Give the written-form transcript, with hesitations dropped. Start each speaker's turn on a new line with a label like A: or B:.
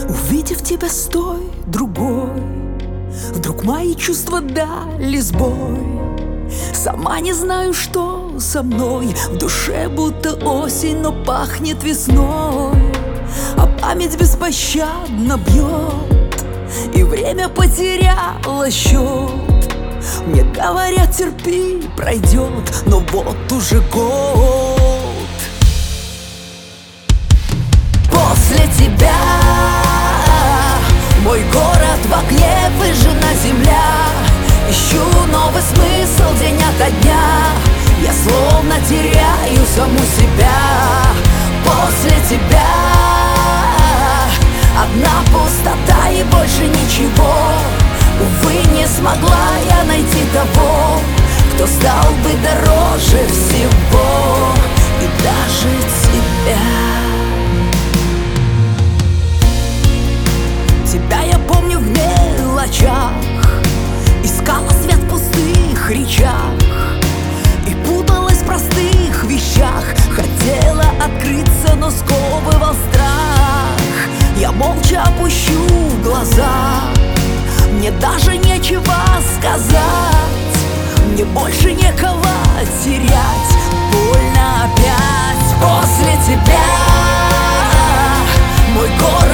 A: Увидев тебя с той, другой, вдруг мои чувства дали сбой. Сама не знаю, что со мной. В душе будто осень, но пахнет весной. А память беспощадно бьет, и время потеряло счет. Мне говорят, терпи, пройдет, но вот уже год. После тебя мой город в окне, выжжена земля. Ищу новый смысл день ото дня. Я словно теряю саму себя. После тебя одна пустота и больше ничего. Увы, не смогла я найти того, кто стал бы дороже всего, и даже тебя. Тебя я помню в мелочах, искала свет в пустых речах и путалась в простых вещах. Хотела открыться, но сковывал страх. Я молча опущу глаза, мне даже нечего сказать. Мне больше некого терять, больно опять. После тебя мой город